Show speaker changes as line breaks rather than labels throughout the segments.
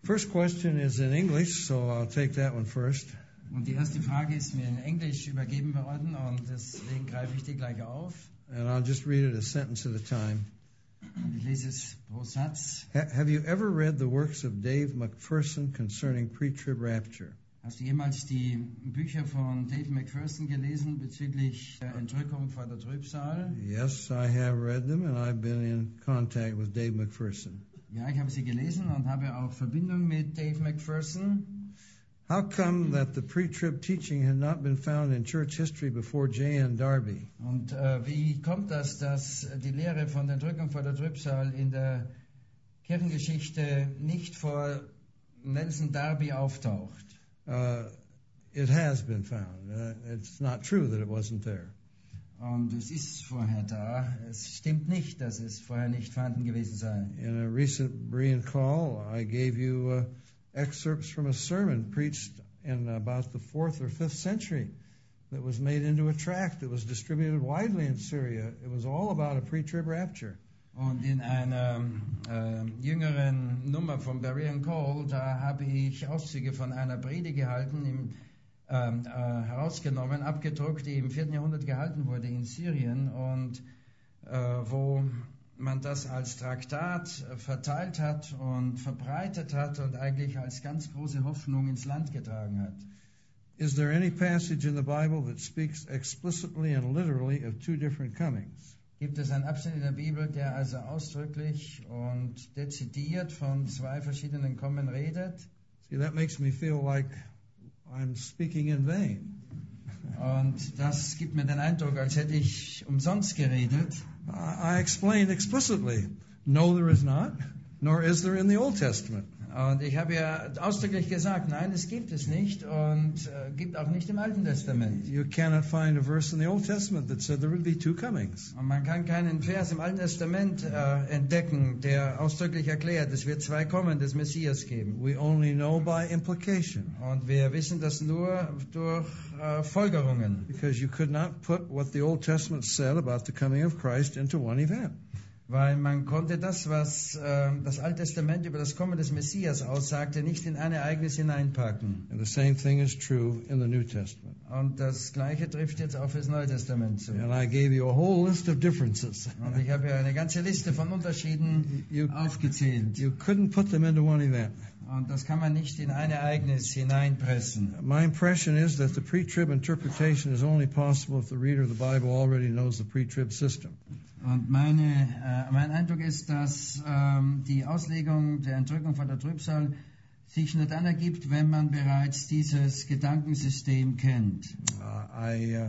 First question is in English, so I'll take that one first.
Und die erste Frage ist mir in Englisch übergeben worden und deswegen greife ich die gleich auf.
And I'll just read it a sentence at a time.
Und ich lese es pro Satz.
Have you ever read the works of Dave McPherson concerning pre-trib rapture?
Hast du jemals die Bücher von Dave McPherson gelesen bezüglich der Entrückung vor der Trübsal?
Yes, I have read them, and I've been in contact with Dave McPherson.
Ja, ich habe sie gelesen und habe auch Verbindung mit Dave McPherson.
How come that the pre-trib teaching had not been found in church history before J.N. Darby?
Und wie kommt das, dass die Lehre von der Entrückung vor der Trübsal in der Kirchengeschichte nicht vor Nelson Darby auftaucht?
It has been found. It's not true that it wasn't there.
Und es ist vorher da. Es stimmt nicht, dass es vorher nicht vorhanden gewesen sei.
In a recent Berean call, I gave you excerpts from a sermon preached in about the 4th or 5th century that was made into a tract that was distributed widely in Syria. It was all about a pre-trib rapture.
Und in einer jüngeren Nummer vom Berean Call, da habe ich Auszüge von einer Predigt gehalten, herausgenommen, abgedruckt, die im 4. Jahrhundert gehalten wurde in Syrien und wo man das als Traktat verteilt hat und verbreitet hat und eigentlich als ganz große Hoffnung ins Land getragen hat.
Is there any passage in the Bible that speaks explicitly and literally of two different comings?
Gibt es einen Abschnitt in der Bibel, der also ausdrücklich und dezidiert von zwei verschiedenen Kommen redet?
See, that makes me feel like I'm speaking in vain.
Und das gibt mir den Eindruck, als hätte ich umsonst geredet.
I explained explicitly, no there is not, nor is there in the Old Testament.
Und ich habe ja ausdrücklich gesagt, nein, es gibt es nicht und gibt auch nicht im Alten Testament.
You cannot find a verse in the Old Testament that said there would be two comings.
Und man kann keinen Vers im Alten Testament entdecken, der ausdrücklich erklärt, es wird zwei Kommen des Messias geben.
We only know by implication.
Und wir wissen das nur durch Folgerungen.
Because you could not put what the Old Testament said about the coming of Christ into one event.
Weil man konnte das, was das Alte Testament über das Kommen des Messias aussagte, nicht in ein Ereignis hineinpacken.
And the same thing is true in the New Testament.
Und das Gleiche trifft jetzt auch fürs Neue Testament zu.
And I gave you a whole list of differences.
Und ich habe ja eine ganze Liste von Unterschieden aufgezählt.
You couldn't put them into one event.
Und das kann man nicht in ein Ereignis hineinpressen.
My impression is that the pre-trib interpretation is only possible if the reader of the Bible already knows the pre-trib system.
Und mein Eindruck ist, dass die Auslegung der Entrückung von der Trübsal sich nur dann ergibt, wenn man bereits dieses Gedankensystem kennt.
I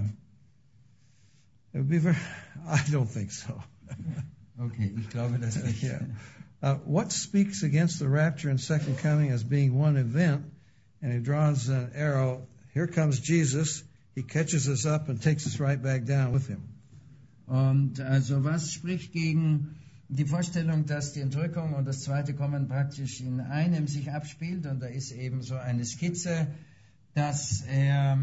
don't think so.
Okay, ich glaube das nicht.
Yeah. What speaks against the rapture and second coming as being one event? And he draws an arrow. Here comes Jesus. He catches us up and takes us right back down with him.
Und also was spricht gegen die Vorstellung, dass die Entrückung und das zweite Kommen praktisch in einem sich abspielt? Und da ist eben so eine Skizze, dass er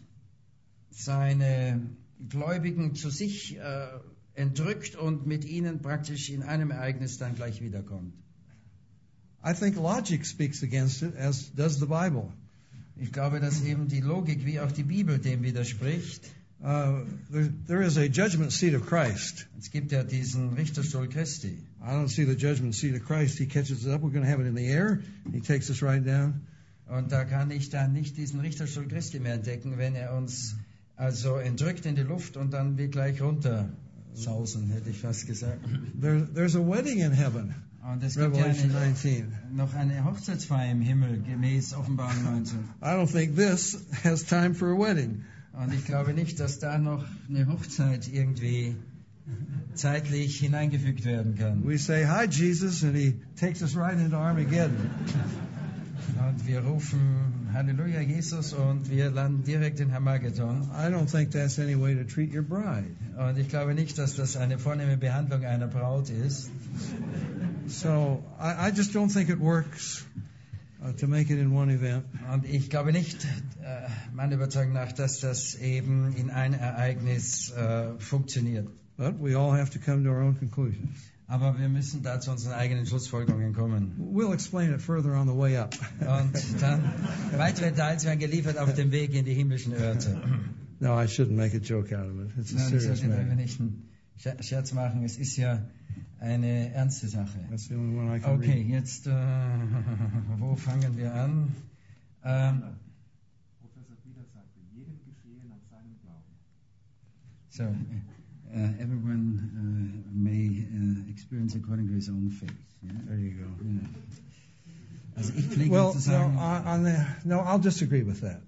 seine Gläubigen zu sich entrückt und mit ihnen praktisch in einem Ereignis dann gleich wiederkommt.
I think logic speaks against it, as does the Bible.
Ich glaube, dass eben die Logik wie auch die Bibel dem widerspricht.
There is a judgment seat of Christ.
Es gibt ja diesen Richterstuhl Christi.
I don't see the judgment seat of Christ. He catches us up. We're going to have it in the air. He takes us right down.
Und da kann ich dann nicht diesen Richterstuhl Christi mehr entdecken, wenn er uns also entrückt in die Luft und dann wir gleich runter sausen, hätte ich fast gesagt.
There's a wedding in heaven.
Und es gibt
Revelation
ja
19.
noch eine Hochzeitsfeier im Himmel, gemäß Offenbarung 19.
I don't think this has time for a wedding.
Und ich glaube nicht, dass da noch eine Hochzeit irgendwie zeitlich hineingefügt werden kann.
We say, hi, Jesus, and he takes us right into Armageddon.
Und wir rufen Halleluja, Jesus, und wir landen direkt in Armageddon.
I don't think that's any way to treat your bride.
Und ich glaube nicht, dass das eine vornehme Behandlung einer Braut ist.
So I just don't think it works to make it in one event.
Und ich glaube nicht, meiner Überzeugung nach, dass das eben in ein Ereignis funktioniert.
But we all have to come to our own conclusions.
Aber wir müssen da zu unseren eigenen Schlussfolgerungen kommen.
We'll explain it further on the way up.
Und dann weitere Details werden geliefert auf dem Weg in die himmlischen Örte.
No, I shouldn't make a joke out of it. It's a
Nein, ich
serious
sollte darüber
matter.
nicht einen Scherz machen. Es ist ja eine ernste Sache.
That's the only one I can
Okay,
read.
jetzt, wo fangen wir an?
Professor Peter sagte, jedem geschehen nach seinem Glauben.
So, everyone may experience according to his own faith. Yeah?
There you go.
Ja. Also ich pflege
Well,
zu sagen,
I'll disagree with that.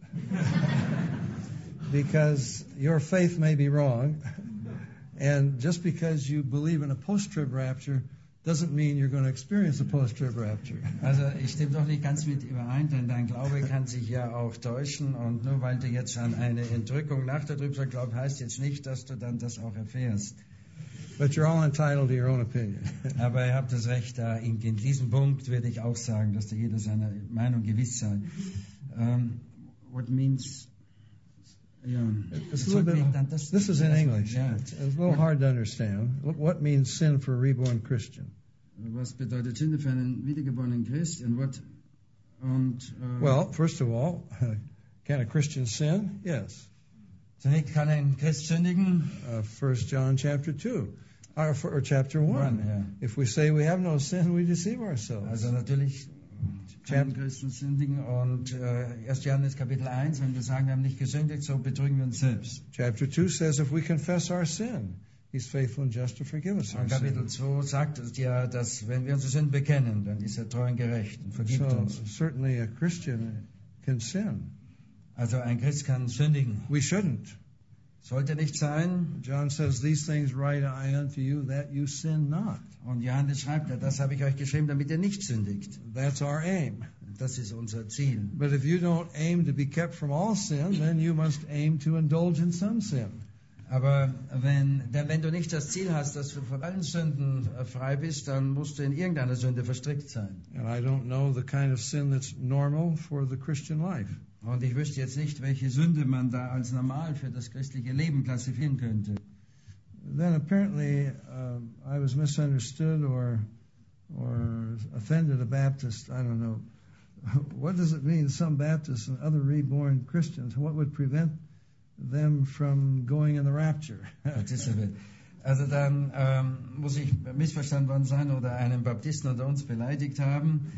Because your faith may be wrong, and just because you believe in a post-trib rapture doesn't mean you're going to experience a post-trib rapture.
also ich stimme doch nicht ganz mit überein, denn dein Glaube kann sich ja auch täuschen und nur weil du jetzt an eine Entrückung nach der Trübsal glaubst, heißt jetzt nicht, dass du dann das auch erfährst.
But you're all entitled to your own opinion.
Aber ihr habt das Recht, da in diesem Punkt würde ich auch sagen, dass da jeder seiner Meinung gewiss sei. What means... Ja,
It's a little bit, this is in English.
Ja.
It's a little hard to understand. What means sin for a reborn Christian?
Was bedeutet Sünde für einen wiedergeborenen Christ?
Well, first of all, can a Christian sin? Yes.
Zunächst kann ein Christ sündigen.
1 John chapter 2, or chapter 1.
Ja.
If we say we have no sin, we deceive ourselves.
Also natürlich kann Christen sündigen. Und 1. Johannes Kapitel 1, wenn wir sagen, wir haben nicht gesündigt, so betrügen wir uns selbst.
Chapter 2 says if we confess our sin, He's faithful and just to forgive us our
Und Kapitel
sin.
2 sagt es ja, dass wenn wir unsere Sünden bekennen, dann ist er treu und gerecht und vergibt
So
uns.
certainly a Christian can sin.
Also ein Christ kann sündigen.
We shouldn't.
Sollte nicht sein.
John says, these things write I unto you that you sin not.
Und Johannes schreibt ja, das habe ich euch geschrieben, damit ihr nicht sündigt.
That's our aim.
Das ist unser Ziel.
But if you don't aim to be kept from all sin, then you must aim to indulge in some sin.
Aber wenn du nicht das Ziel hast, dass du von allen Sünden frei bist, dann musst du in irgendeiner Sünde verstrickt sein.
And I don't know the kind of sin that's normal for the Christian life.
Und ich wüsste jetzt nicht, welche Sünde man da als normal für das christliche Leben klassifizieren könnte.
Then apparently I was misunderstood or offended a Baptist. I don't know. What does it mean, some Baptists and other reborn Christians? What would prevent them from going in the rapture?
Also dann muss ich missverstanden worden sein oder einen Baptisten unter uns beleidigt haben.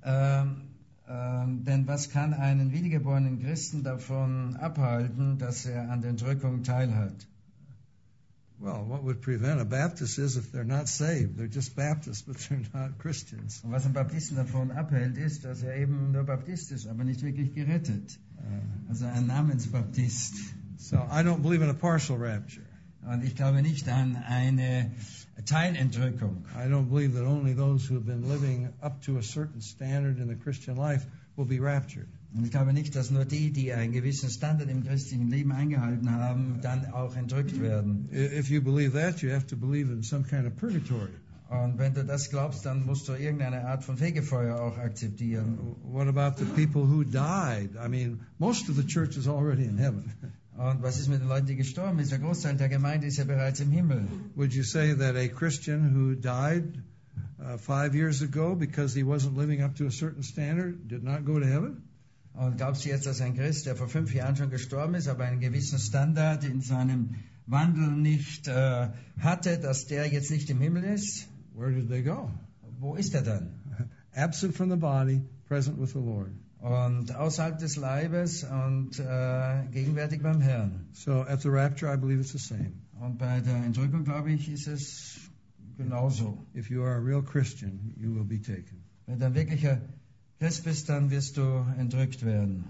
Denn was kann einen wiedergeborenen Christen davon abhalten, dass er an der Entrückung teilhat?
Well, what would prevent a Baptist is if they're not saved. They're just Baptists, but they're not Christians.
Und was einen Baptisten davon abhält, ist, dass er eben nur Baptist ist, aber nicht wirklich gerettet. Also ein Namensbaptist.
So I don't believe in a partial rapture.
Und ich glaube nicht an eine Teilentrückung.
I don't believe that only those who have been living up to a certain standard in the Christian life will be raptured.
Und ich glaube nicht, dass nur die einen gewissen Standard im christlichen Leben eingehalten haben, dann auch entrückt werden.
If you believe that, you have to believe in some kind of purgatory.
Und wenn du das glaubst, dann musst du irgendeine Art von Fegefeuer auch akzeptieren.
What about the people who died? I mean, most of the church is already in heaven.
Und was ist mit den Leuten, die gestorben sind? Der Großteil der Gemeinde ist ja bereits im Himmel.
Would you say that a Christian who died 5 years ago because he wasn't living up to a certain standard did not go to heaven?
Und glaubst du jetzt, dass ein Christ, der vor 5 Jahren schon gestorben ist, aber einen gewissen Standard in seinem Wandel nicht hatte, dass der jetzt nicht im Himmel ist?
Where did they go?
Wo ist er dann?
Absent from the body, present with the Lord.
Und außerhalb des Leibes und gegenwärtig beim Herrn.
So at the rapture, I believe it's the same.
Und bei der Entrückung, glaube ich, ist es genauso.
If you are a real Christian, you will be taken.
Wenn du ein wirklicher Christ bist, dann wirst du entrückt werden.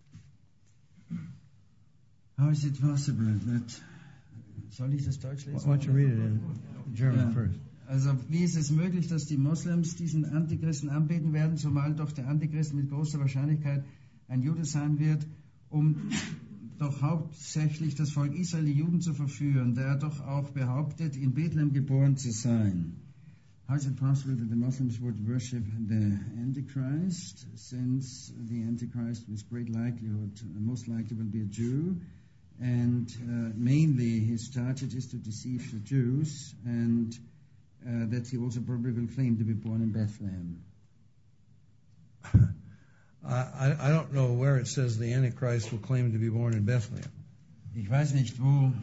How is it possible that... Soll ich das Deutsch lesen?
Why don't you read it in German first?
Also wie ist es möglich, dass die Moslems diesen Antichristen anbeten werden, zumal doch der Antichrist mit großer Wahrscheinlichkeit ein Jude sein wird, um doch hauptsächlich das Volk Israel, die Juden, zu verführen, der doch auch behauptet, in Bethlehem geboren zu sein. How is it possible that the Muslims would worship the Antichrist, since the Antichrist with great likelihood, most likely will be a Jew, and mainly his target is to deceive the Jews, and that he also probably will claim to be born in Bethlehem.
I don't know where it says the Antichrist will claim to be born in Bethlehem.
Ich weiß nicht, wo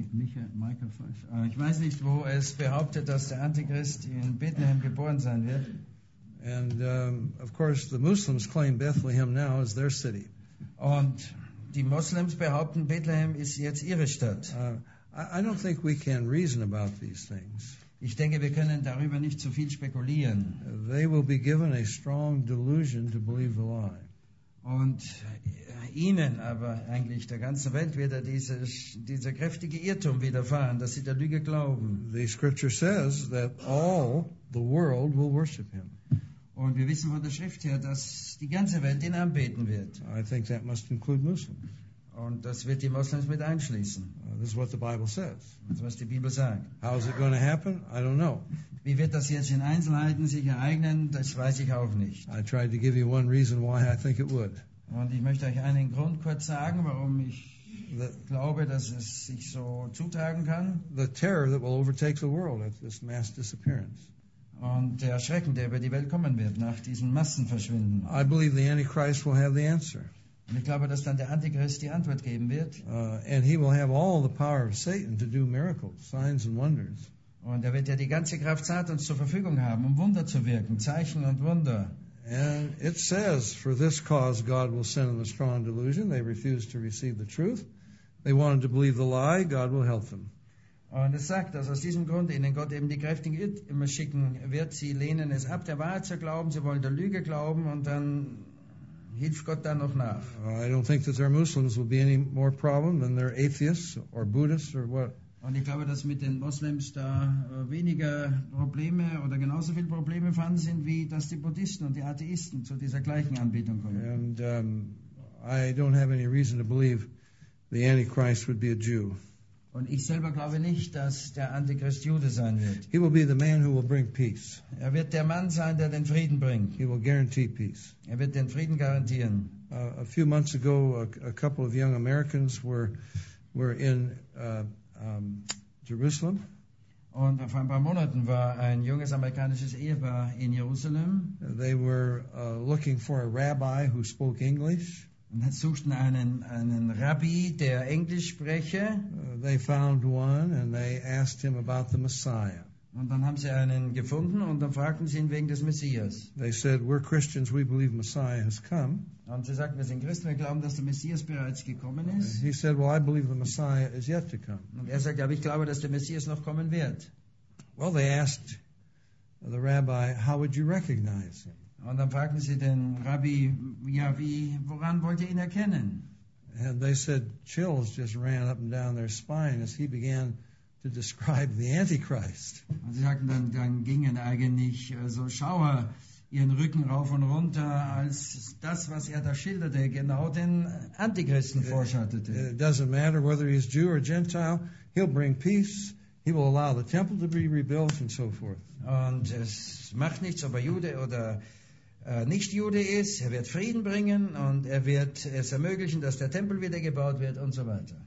es behauptet, dass der Antichrist in Bethlehem geboren sein wird.
And of course, the Muslims claim Bethlehem now as their city.
Und die Moslems behaupten, Bethlehem ist jetzt ihre Stadt.
I don't think we can reason about these things.
Ich denke, wir können darüber nicht so viel spekulieren.
They will be given a strong delusion to believe the lie.
Und ihnen, aber eigentlich der ganzen Welt, wird dieser kräftige Irrtum widerfahren, dass sie der Lüge glauben.
The scripture says that all the world will worship him.
Und wir wissen von der Schrift her, dass die ganze Welt ihn anbeten wird.
I think that must include Muslims.
Und das wird die Moslems mit einschließen.
This is what the Bible says.
Das ist, was die Bibel sagt.
How is it going to happen? I don't know.
Wie wird das jetzt in Einzelheiten sich ereignen? Das weiß ich auch nicht.
I tried to give you one reason why I think it would.
Und ich möchte euch einen Grund kurz sagen, warum ich glaube, dass es sich so zutragen kann.
The terror that will overtake the world at this mass disappearance.
Und der Schrecken, der über die Welt kommen wird nach diesem Massenverschwinden.
I believe the Antichrist will have the answer.
Und ich glaube, dass dann der Antichrist die Antwort geben wird.
And he will have all the power of Satan to do miracles, signs and wonders.
Und er wird ja die ganze Kraft Satans zur Verfügung haben, um Wunder zu wirken, Zeichen und Wunder.
And it says, for this cause God will send them a strong delusion. They refuse to receive the truth. They wanted to believe the lie. God will help them.
Und es sagt, dass aus diesem Grund ihnen Gott eben die kräftigen Irrtümer schicken wird. Sie lehnen es ab, der Wahrheit zu glauben. Sie wollen der Lüge glauben und dann hilft Gott dann noch nach.
I don't think that their Muslims will be any more problem than their atheists or Buddhists or what.
Und ich glaube, dass mit den Moslems da weniger Probleme oder genauso viele Probleme vorhanden sind, wie dass die Buddhisten und die Atheisten zu dieser gleichen Anbetung kommen.
And I don't have any reason to believe the Antichrist would be a Jew.
Und ich selber glaube nicht, dass der Antichrist Jude sein wird.
He will be the man who will bring peace.
Er wird der Mann sein, der den Frieden bringt.
He will guarantee peace.
Er wird den Frieden garantieren.
A few months ago, a couple of young Americans were in Jerusalem.
Und vor ein paar Monaten war ein junges amerikanisches Ehepaar in Jerusalem.
They were looking for a rabbi who spoke English.
Und suchten einen Rabbi, der Englisch spreche.
They found one and they asked him about the Messiah.
Und dann haben sie einen gefunden und dann fragten sie ihn wegen des Messias.
They said, we're Christians, we believe Messiah has come.
Und sie sagten, wir sind Christen, wir glauben, dass der Messias bereits gekommen ist.
He said, well, I believe the Messiah is yet to come.
Und er sagt, aber ich glaube, dass der Messias noch kommen wird.
Well, they asked the rabbi, how would you recognize him?
Und dann fragten sie den Rabbi, ja, woran wollt ihr ihn erkennen?
And they said, chills just ran up and down their spine as he began to describe the Antichrist.
Und sie sagten, dann gingen eigentlich so Schauer ihren Rücken rauf und runter, als das, was er da schilderte, genau den Antichristen vorschattete.
It doesn't matter whether he's Jew or Gentile, he'll bring peace, he will allow the temple to be rebuilt and so forth.
Und es macht nichts, ob er Jude oder nicht Jude ist, er wird Frieden bringen und er wird es ermöglichen, dass der Tempel wieder gebaut wird und so weiter.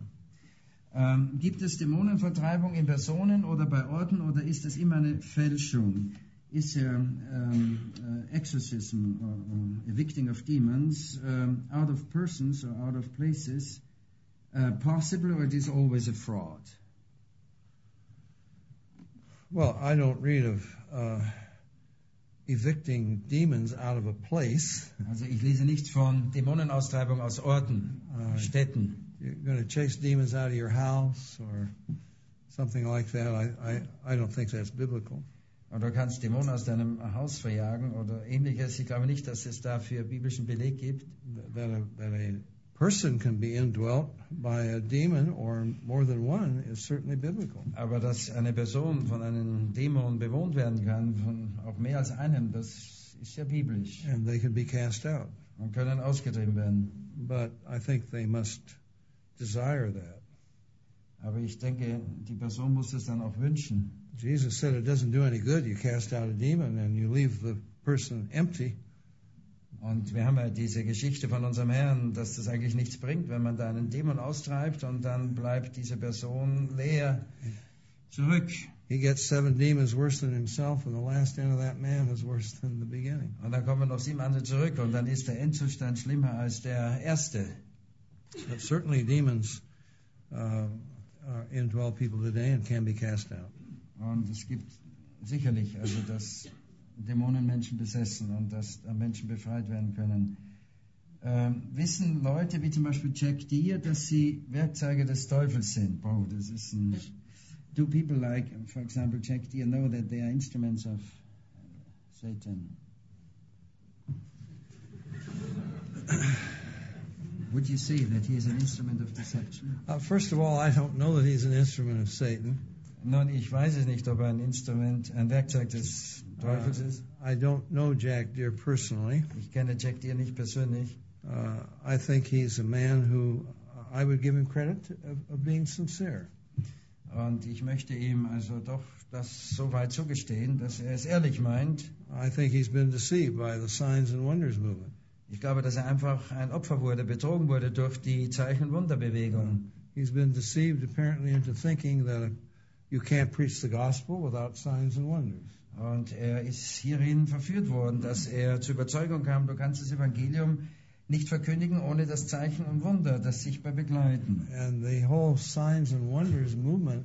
Gibt es Dämonenvertreibung in Personen oder bei Orten oder ist das immer eine Fälschung? Is there exorcism or evicting of demons out of persons or out of places possible, or it is always a fraud?
Well, I don't read of evicting demons out of a place.
Also ich lese nichts von Dämonenaustreibung aus Orten, Städten.
You're going to chase demons out of your house or something like that. I don't think that's biblical.
Oder du kannst Dämonen aus deinem Haus verjagen oder ähnliches. Ich glaube nicht, dass es dafür biblischen Beleg gibt.
That a person can be indwelt by a demon or more than one is certainly biblical.
Aber dass eine Person von einem Dämon bewohnt werden kann, von auch mehr als einem, das ist ja biblisch.
And they can be cast out.
Und können ausgetrieben werden.
But I think they must desire that.
Aber ich denke, die Person muss es dann auch wünschen.
Jesus said it doesn't do any good. You cast out a demon and you leave the person empty.
Und wir haben ja diese Geschichte von unserem Herrn, dass das eigentlich nichts bringt, wenn man da einen Dämon austreibt und dann bleibt diese Person leer zurück.
he gets 7 demons worse than himself, and the last end of that man is worse than the beginning.
Und dann kommen noch 7 andere zurück und dann ist der Endzustand schlimmer als der erste.
But certainly demons indwell people today and can be cast out.
Und es gibt sicherlich, also dass Dämonen Menschen besessen und dass Menschen befreit werden können. Wissen Leute wie zum Beispiel Jack Deere, dass sie Werkzeuge des Teufels sind? Boah, das ist ein... Do people like, for example, Jack Deere know that they are instruments of Satan? Would you say that he is an instrument of deception?
First of all, I don't know that he's an instrument of Satan.
Nun, ich weiß es nicht, ob er ein Werkzeug des Teufels ist.
I don't know Jack Deere personally.
Ich kenne Jack Deere nicht persönlich.
I think he's a man who I would give him credit of being sincere.
Und ich möchte ihm also doch das so weit zugestehen, dass er es ehrlich meint.
I think he's been deceived by the Signs and Wonders movement.
Ich glaube, dass er einfach ein Opfer wurde, betrogen wurde durch die Zeichen- und Wunderbewegung.
He's been deceived apparently into thinking that you can't preach the gospel without signs and wonders.
Und er ist hierin verführt worden, dass er zur Überzeugung kam, du kannst das Evangelium nicht verkündigen, ohne das Zeichen und Wunder, das sichtbar begleiten.
And the whole Signs and Wonders movement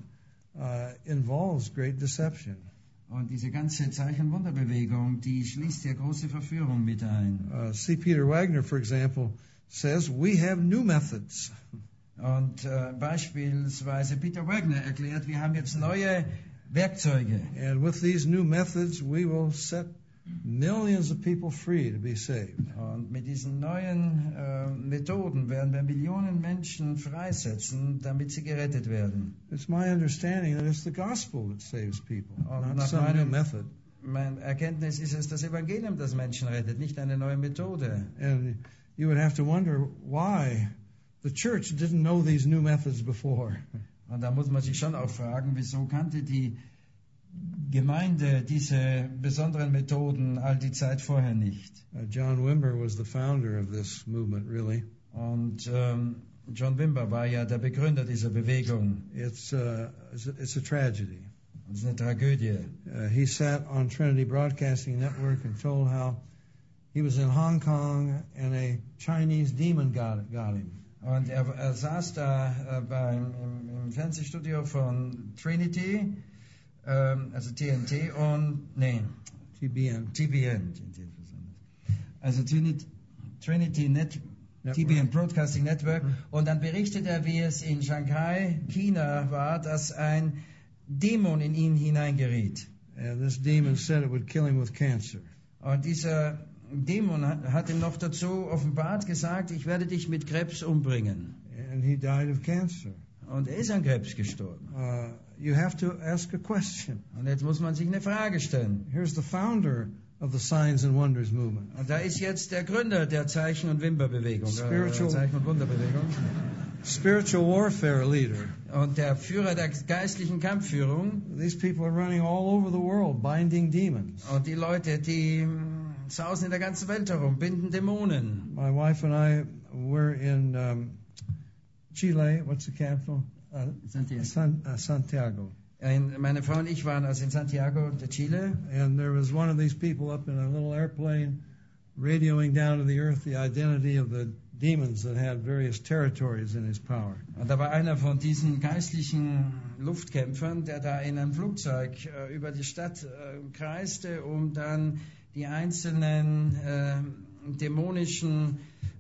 involves great deception.
Und diese ganze Zeichen- und Wunderbewegung, die schließt ja große Verführung mit ein.
C. Peter Wagner, for example, says, we have new methods.
Und beispielsweise Peter Wagner erklärt, wir haben jetzt neue Werkzeuge.
And with these new methods, we will set millions of people free to be saved.
Und mit diesen neuen Methoden werden wir Millionen Menschen freisetzen, damit sie gerettet werden.
It's my understanding that it's the gospel that saves people,
Und
not some new method.
Mein Erkenntnis ist es das Evangelium, das Menschen rettet, nicht eine neue Methode.
And you would have to wonder why the church didn't know these new methods before.
Und da muss man sich schon auch fragen, wieso kannte die Gemeinde diese besonderen Methoden all die Zeit vorher nicht?
John Wimber was the founder of this movement, really.
Und John Wimber war ja der Begründer dieser Bewegung.
It's a tragedy.
Das ist eine Tragödie.
He sat on Trinity Broadcasting Network and told how he was in Hong Kong and a Chinese demon got him.
Und er saß da im Fernsehstudio von Trinity, also TNT und, TBN. Also Trinity TBN Broadcasting Network. Und dann berichtet er, wie es in Shanghai, China war, dass ein Dämon in ihn hineingeriet.
And this demon said it would kill him with cancer.
Und dieser Dämon hat ihm noch dazu offenbart gesagt, ich werde dich mit Krebs umbringen.
And he died of cancer.
Und er ist an Krebs gestorben.
You have to ask a question.
Und jetzt muss man sich eine Frage stellen.
Here's the founder of the Signs and Wonders movement.
Und da ist jetzt der Gründer der Zeichen- und Wunderbewegung. Zeichen- und Wunderbewegung.
Spiritual warfare leader.
Und der Führer der geistlichen Kampfführung.
These people are running all over the world, binding demons.
Und die Leute, die sausen in der ganzen Welt herum, binden Dämonen.
My wife and I were in Chile. What's the capital? Santiago.
Meine Frau und ich waren also in Santiago de Chile.
And there was one of these people up in a little airplane radioing down to the earth the identity of the demons that had various territories in his power.
Und da war einer von diesen geistlichen Luftkämpfern, der da in einem Flugzeug über die Stadt kreiste, um dann die einzelnen dämonischen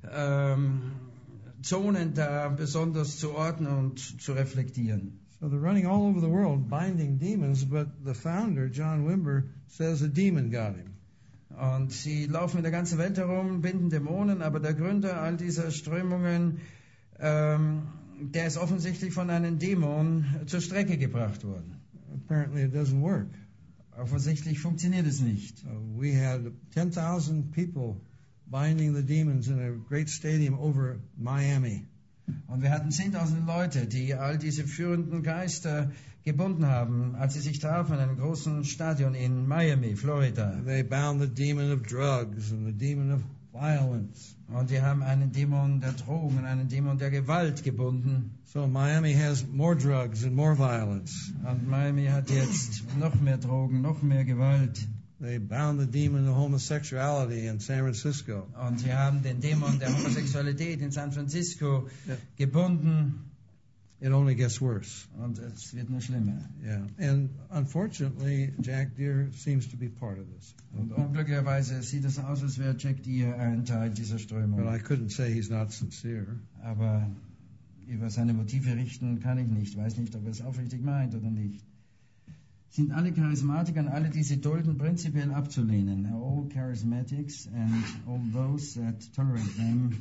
Zonen da besonders zu ordnen und zu reflektieren.
So they're running all over the world binding demons, but the founder, John Wimber, says a demon got him.
Und sie laufen in der ganzen Welt herum, binden Dämonen, aber der Gründer all dieser Strömungen, der ist offensichtlich von einem Dämon zur Strecke gebracht worden.
Apparently it doesn't work.
Offensichtlich funktioniert es nicht.
We had 10,000 people binding the demons in a great stadium over Miami.
Und wir hatten 10.000 Leute, die all diese führenden Geister gebunden haben, als sie sich trafen in einem großen Stadion in Miami, Florida.
They bound the demon of drugs and the demon of violence.
Und wir haben einen Dämon der Drogen, einen Dämon der Gewalt gebunden.
So Miami has more drugs and more violence.
Und Miami hat jetzt noch mehr Drogen, noch mehr Gewalt.
They bound the demon of homosexuality in San Francisco.
Und sie haben den Dämon der Homosexualität in San Francisco
Ja.
gebunden.
It only gets worse.
Und es wird nur schlimmer.
Yeah. And unfortunately, Jack Deere seems to be part of this.
Und unglücklicherweise sieht es aus, als wäre Jack Deere ein Teil dieser
But
Strömung.
I couldn't say he's not sincere.
Aber über seine Motive richten kann ich nicht. Weiß nicht, ob er es aufrichtig meint oder nicht. Sind alle Charismatiker und alle, die sie dulden, prinzipiell abzulehnen. All charismatics and all those that tolerate them,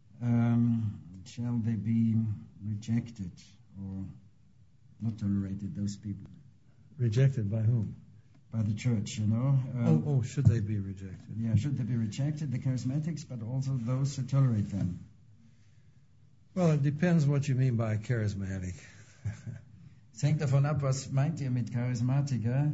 shall they be rejected or not tolerated, those people,
Rejected by whom?
by the church, you know?
Should they be rejected?
Yeah, should they be rejected, the charismatics, but also those who tolerate them?
Well, it depends what you mean by charismatic.
Es hängt davon ab, was meint ihr mit Charismatiker?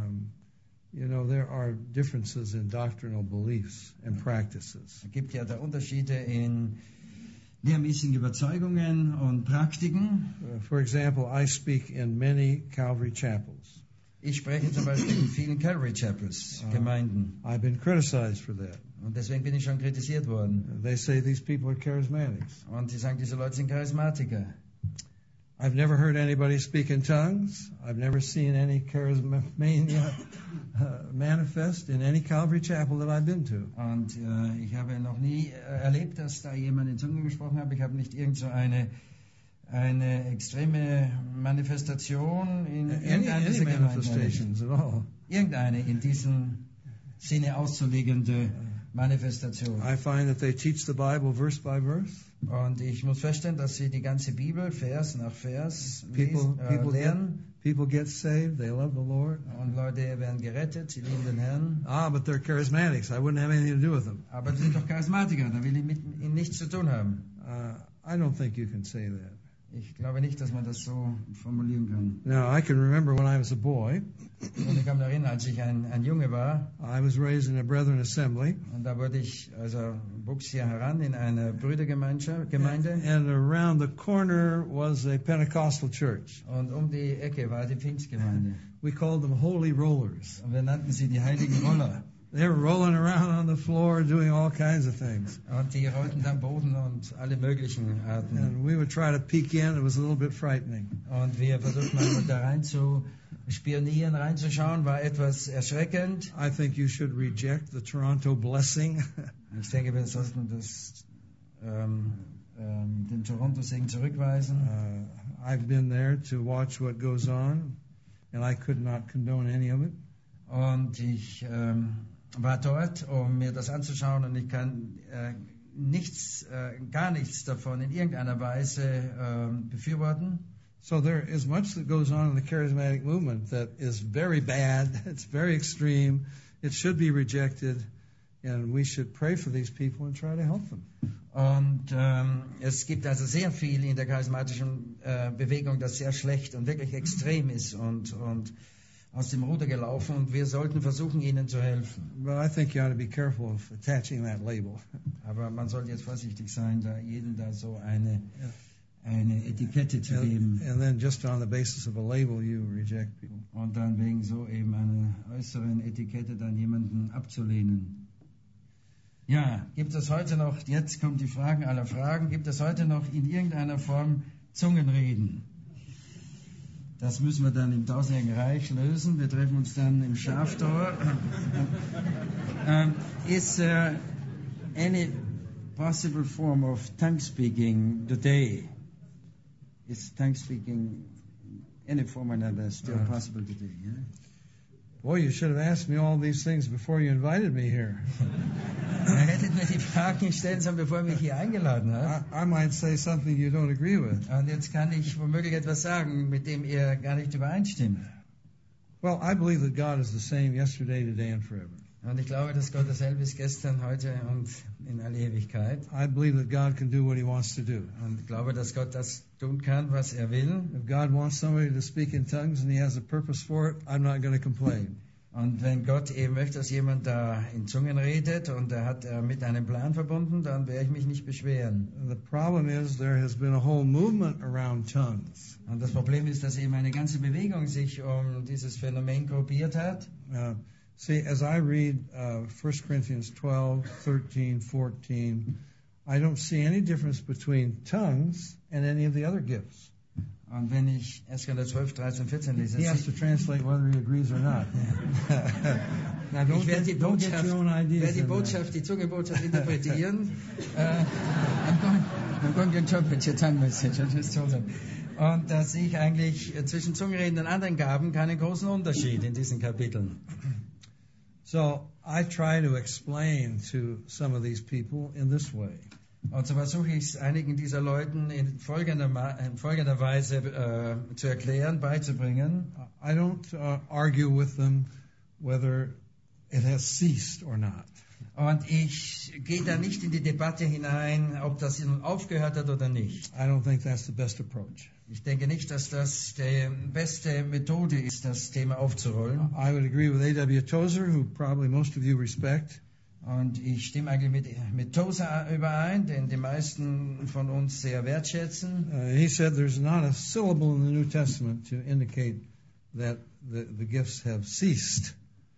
There are differences in doctrinal beliefs and practices.
Es gibt ja da Unterschiede in lehrmäßigen Überzeugungen und Praktiken.
For example, I speak in many Calvary chapels.
Ich spreche zum Beispiel in vielen Calvary Chapels, Gemeinden.
I've been criticized for that.
Und deswegen bin ich schon kritisiert worden.
They say these people are charismatics.
Und sie sagen, diese Leute sind Charismatiker.
I've never heard anybody speak in tongues. I've never seen any charismania manifest in any Calvary chapel that I've been to.
Und ich habe noch nie erlebt, dass da jemand in Zungen gesprochen hat. Ich habe nicht irgend so eine extreme Manifestation in irgendeiner
Any
dieser Gemeinden erlebt.
manifestations at all.
Irgendeine in diesem Sinne auszulegende Manifestation.
I find that they teach the Bible verse by verse.
Und ich muss feststellen, dass sie die ganze Bibel Vers nach Vers lernen.
People get saved. They love the Lord.
Und Leute werden gerettet, sie lieben den Herrn.
But they're charismatics. I wouldn't have anything to do with them.
Aber sie sind doch Charismatiker, da will ich mit ihnen nichts zu tun haben.
I don't think you can say that.
Ich glaube nicht, dass man das so formulieren kann.
Now, I can remember when I was a boy.
Und ich kann mich erinnern, als ich ein Junge war,
I was raised in a Brethren assembly.
und da wurde ich, wuchs hier heran in einer Brüdergemeinde.
And around the corner was a Pentecostal church.
Und um die Ecke war die Pfingstgemeinde.
We called them Holy Rollers.
Und wir nannten sie die Heiligen Roller.
They were rolling around on the floor doing all kinds of things.
Und die rollten am Boden und alle möglichen Arten.
And we would try to peek in. It was a little bit frightening.
Und wir versuchten mal da rein zu spionieren, reinzuschauen, war etwas erschreckend.
I think you should reject the Toronto blessing.
Ich denke, wir sollten den Toronto-Segen zurückweisen.
I've been there to watch what goes on, and I could not condone any of it.
Und ich war dort, um mir das anzuschauen, und ich kann gar nichts davon in irgendeiner Weise befürworten.
So there is much that goes on in the charismatic movement that is very bad. It's very extreme. It should be rejected, and we should pray for these people and try to help them.
Und es gibt also sehr viel in der charismatischen Bewegung, das sehr schlecht und wirklich extrem ist und aus dem Ruder gelaufen, und wir sollten versuchen, ihnen zu helfen.
But I think you ought to be careful of attaching that label.
Aber man sollte jetzt vorsichtig sein, da jedem da so eine Etikette zu geben.
And then just on the basis of a label, you reject people.
Und dann wegen so eben einer äußeren Etikette dann jemanden abzulehnen. Ja, gibt es heute noch, jetzt kommt die Fragen aller Fragen, gibt es heute noch in irgendeiner Form Zungenreden? Das müssen wir dann im Tausendjährigen Reich lösen. Wir treffen uns dann im Schaftor. Is there any possible form of tongue speaking today? Is tongue speaking any form or another still possible today? Yeah?
Boy, you should have asked me all these things before you invited me here.
Hättet mir die Fragen stellen sollen, bevor ihr mich hier eingeladen habt.
I might say something you don't agree with.
Und jetzt kann ich womöglich etwas sagen, mit dem ihr gar nicht übereinstimmt.
Well, I believe that God is the same yesterday, today, and forever.
Und ich glaube, dass Gott dasselbe ist gestern, heute und in alle Ewigkeit.
I believe that God can do what He wants to do.
Und ich glaube, dass Gott das tun kann, was er will.
If God wants somebody to speak in tongues and He has a purpose for it, I'm not going to complain.
Und wenn Gott eben möchte, dass jemand da in Zungen redet und er hat mit einem Plan verbunden, dann werde ich mich nicht beschweren.
The problem is there has been a whole movement around tongues.
Und das Problem ist, dass eben eine ganze Bewegung sich um dieses Phänomen gruppiert hat.
See, as I read 1 Corinthians 12, 13, 14, I don't see any difference between tongues and any of the other gifts.
Und wenn ich 1. Korinther 12, 13, 14 lese,
He has to translate whether he agrees or not. Now
ich werde die
don't get your own ideas in there.
Die Zungenbotschaft interpretieren. I'm going to interpret your tongue message. I just told them. Und da sehe ich eigentlich zwischen Zungenreden und anderen Gaben keinen großen Unterschied in diesen Kapiteln.
So I try to explain to some of these people in this way.
Und so versuche ich es einigen dieser Leuten in folgender Weise zu erklären, beizubringen.
I don't argue with them whether it has ceased or not.
Und ich gehe da nicht in die Debatte hinein, ob das nun aufgehört hat oder nicht.
I don't think that's the best approach.
Ich denke nicht, dass das die beste Methode ist, das Thema aufzurollen.
I would agree with A.W. Tozer, who probably most of you respect.
Und ich stimme eigentlich mit Tozer überein, den die meisten von uns sehr wertschätzen.
He said there's not a syllable in the New Testament to indicate that the gifts have ceased.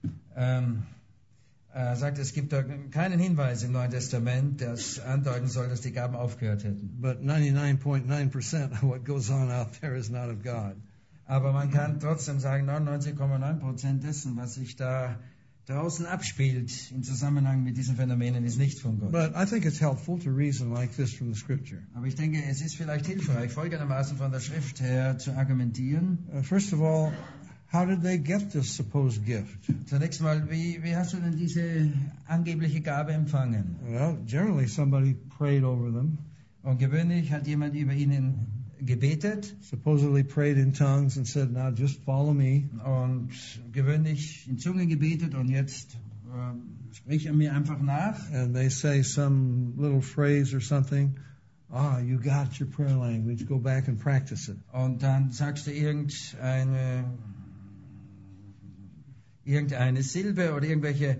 Er sagt, es gibt da keinen Hinweis im Neuen Testament, das andeuten soll, dass die Gaben aufgehört hätten.
But 99.9% of what goes on out there is not of God.
Aber man kann trotzdem sagen, 99,9% dessen, was sich da draußen abspielt im Zusammenhang mit diesen Phänomenen, ist nicht von Gott.
But I think it's helpful to reason like this from the Scripture.
Aber ich denke, es ist vielleicht hilfreich, folgendermaßen von der Schrift her zu argumentieren.
First of all, how did they get this supposed gift?
Zunächst mal, wie hast du denn diese angebliche Gabe empfangen?
Well, generally somebody prayed over them.
Und gewöhnlich hat jemand über ihnen gebetet.
Supposedly prayed in tongues and said, now just follow me.
Und gewöhnlich in Zungen gebetet und jetzt sprich mir einfach nach.
And they say some little phrase or something. You got your prayer language. Go back and practice it.
Und dann sagst du irgendeine Silbe oder irgendwelche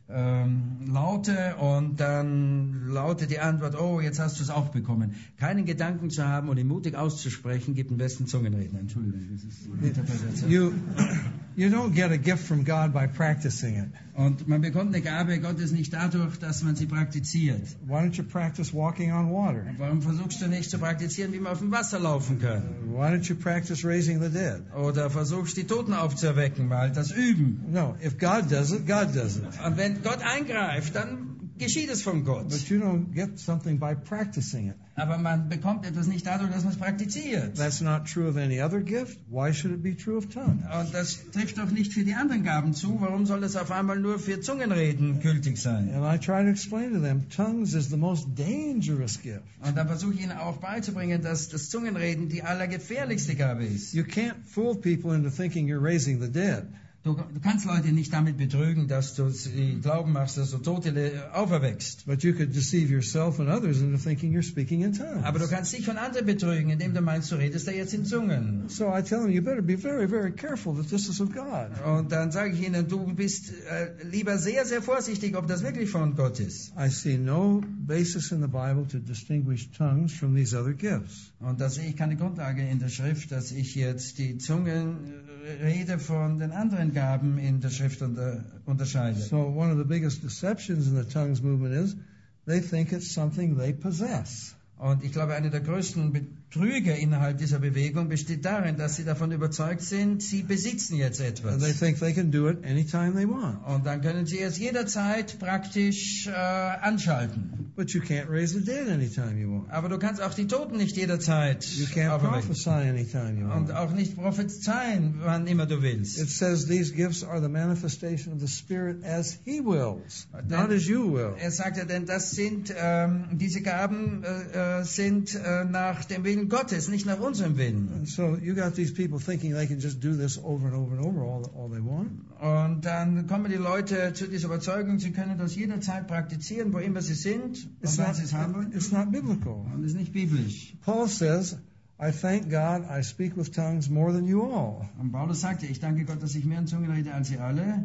Laute und dann lautet die Antwort, oh, jetzt hast du es auch bekommen. Keinen Gedanken zu haben und ihn mutig auszusprechen, gibt den besten Zungenreden. Entschuldigung, das ist die Interpretation.
You don't get a gift from God by practicing it.
Und man bekommt eine Gabe Gottes nicht dadurch, dass man sie praktiziert.
Why don't you practice walking on water?
Warum versuchst du nicht zu praktizieren, wie man auf dem Wasser laufen kann?
Why don't you practice raising the dead?
Oder versuchst die Toten aufzuerwecken, mal das üben.
No, if God does it, God does it.
Und wenn Gott eingreift, dann geschieht es von Gott.
But you don't get something by practicing it.
Aber man bekommt etwas nicht dadurch, dass man es praktiziert.
That's not true of any other gift. Why should it be true of tongues?
Und das trifft doch nicht für die anderen Gaben zu. Warum soll es auf einmal nur für Zungenreden gültig sein?
And I try to explain to them, tongues is the most dangerous gift.
Und dann versuche ich ihnen auch beizubringen, dass das Zungenreden die allergefährlichste Gabe ist.
You can't fool people into thinking you're raising the dead.
Du kannst Leute nicht damit betrügen, dass du sie glauben machst, dass du Tote auferweckst.
But you could deceive yourself and others into thinking you're speaking in tongues.
Aber du kannst dich und andere betrügen, indem du meinst, du redest da jetzt in Zungen.
So I tell them, you better be very, very careful that this is of God.
Und dann sage ich ihnen, du bist lieber sehr, sehr vorsichtig, ob das wirklich von Gott ist.
I see no basis in the Bible to distinguish tongues from these other gifts.
Und da sehe ich keine Grundlage in der Schrift, dass ich jetzt die Zungenrede von den anderen Gaben in der Schrift unterscheide.
So one of the biggest deceptions in the tongues movement is they think it's something they possess.
Und ich glaube, eine der größten Betrüger innerhalb dieser Bewegung besteht darin, dass sie davon überzeugt sind, sie besitzen jetzt etwas.
And they think they can do it anytime they want.
Und dann können sie es jederzeit praktisch anschalten.
But you can't raise the dead anytime you want.
Aber du kannst auch die Toten nicht jederzeit
You can't prophesy anytime you want.
und auch nicht prophezeien, wann immer du willst.
It says these gifts are the manifestation of the Spirit as He wills, not as you will.
Er sagt ja, denn das sind diese Gaben sind nach dem Willen Gottes, nicht nach unserem Willen.
And so you got these people thinking they can just do this over and over and over all they want.
Und dann kommen die Leute zu dieser Überzeugung, sie können das jederzeit praktizieren, wo immer sie sind, und wenn sie es haben wollen.
It's not biblical.
Und es ist nicht biblisch.
Paul says, I thank God I speak with tongues more than you all.
Und Paulus sagte, ich danke Gott, dass ich mehr in Zungen rede als ihr alle.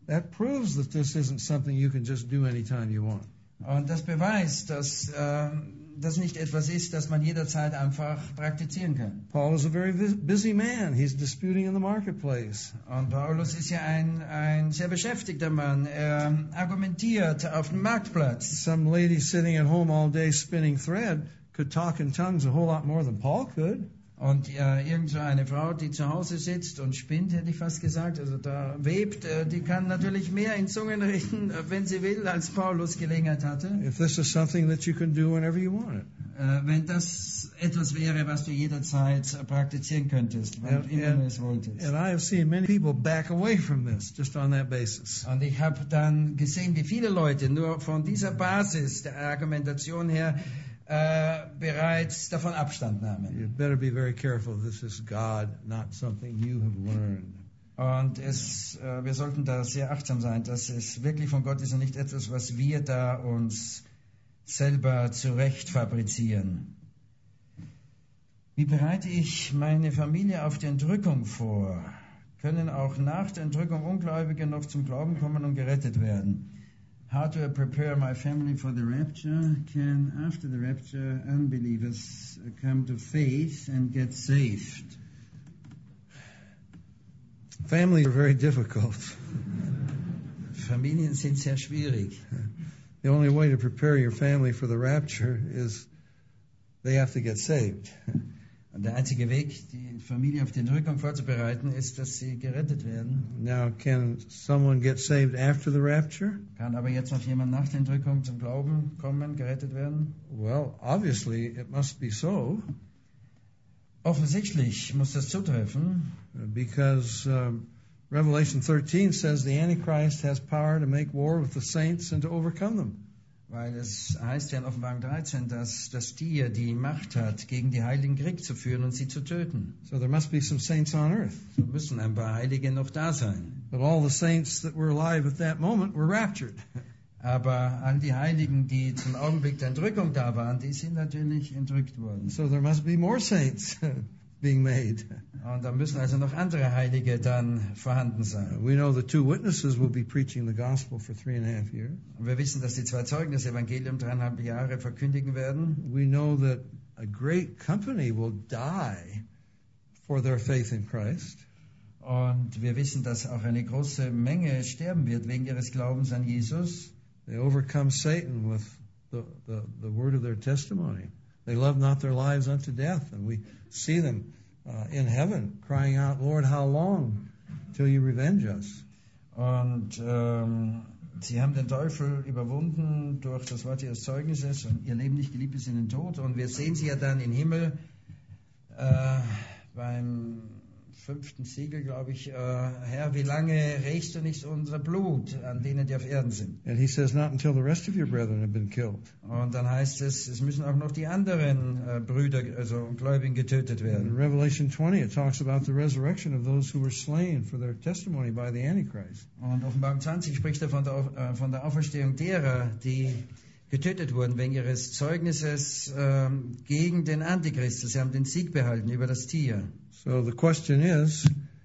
that proves that this isn't something you can just do anytime you want.
Und das beweist, dass das nicht etwas ist, das man jederzeit einfach praktizieren kann.
Paul is a very busy man. He's disputing in the marketplace.
Und Paulus ist ja ein sehr beschäftigter Mann. Er argumentiert auf dem Marktplatz.
Some lady sitting at home all day spinning thread could talk in tongues a whole lot more than Paul could.
Und irgend so eine Frau, die zu Hause sitzt und spinnt, hätte ich fast gesagt, also da webt, die kann natürlich mehr in Zungen reden, wenn sie will, als Paulus Gelegenheit hatte.
If this is something that you can do whenever you want it.
Wenn das etwas wäre, was du jederzeit praktizieren könntest, wann immer du es wolltest.
And I have seen many people back away from this just on that basis.
Und ich habe dann gesehen, wie viele Leute nur von dieser Basis der Argumentation her bereits davon Abstand nahmen.
You better be very careful. This is God, not something you have learned.
Und wir sollten da sehr achtsam sein, dass es wirklich von Gott ist und nicht etwas, was wir da uns selber zurecht fabrizieren. Wie bereite ich meine Familie auf die Entrückung vor? Können auch nach der Entrückung Ungläubige noch zum Glauben kommen und gerettet werden? How do I prepare my family for the rapture? Can, after the rapture, unbelievers come to faith and get saved?
Families are very difficult.
Familien sind sehr schwierig.
The only way to prepare your family for the rapture is they have to get saved.
Und der einzige Weg, die Familie auf die Entrückung vorzubereiten, ist, dass sie gerettet werden.
Now, can someone get saved after the rapture?
Kann aber jetzt noch jemand nach der Entrückung zum Glauben kommen, gerettet werden?
Well, obviously it must be so.
Offensichtlich muss das zutreffen.
Because Revelation 13 says the Antichrist has power to make war with the saints and to overcome them.
Weil es heißt ja in Offenbarung 13, dass das Tier die Macht hat, gegen die Heiligen Krieg zu führen und sie zu töten.
So there must be some saints on earth.
So müssen ein paar Heilige noch da sein.
But all the saints that were alive at that moment were raptured.
Aber all die Heiligen, die zum Augenblick der Entrückung da waren, die sind natürlich entrückt worden.
So there must be more saints being made.
Und da müssen also noch andere Heilige dann vorhanden sein.
We know the two witnesses will be preaching the gospel for 3.5 years.
Und wir wissen, dass die zwei Zeugen das Evangelium 3,5 Jahre verkündigen werden.
We know that a great company will die for their faith in Christ.
Und wir wissen, dass auch eine große Menge sterben wird wegen ihres Glaubens an Jesus.
They overcome Satan with the word of their testimony. They love not their lives unto death. And we see them in heaven crying out, Lord, how long till you revenge us?
Und sie haben den Teufel überwunden durch das Wort ihres Zeugnisses und ihr Leben nicht geliebt bis in den Tod. Und wir sehen sie ja dann im Himmel beim 5. Siegel, glaube ich, Herr, wie lange rächst du nicht unser Blut an denen, die auf Erden sind?
And he says, not until the rest of your brethren have been killed.
Und dann heißt es müssen auch noch die anderen Brüder, also Gläubigen, getötet
In
werden.
Revelation 20, it talks about the resurrection of those who were slain for their testimony by the Antichrist.
Und Offenbarung 20 spricht er von der Auferstehung derer, die getötet wurden wegen ihres Zeugnisses gegen den Antichristen. Sie haben den Sieg behalten über das Tier.
So the question is,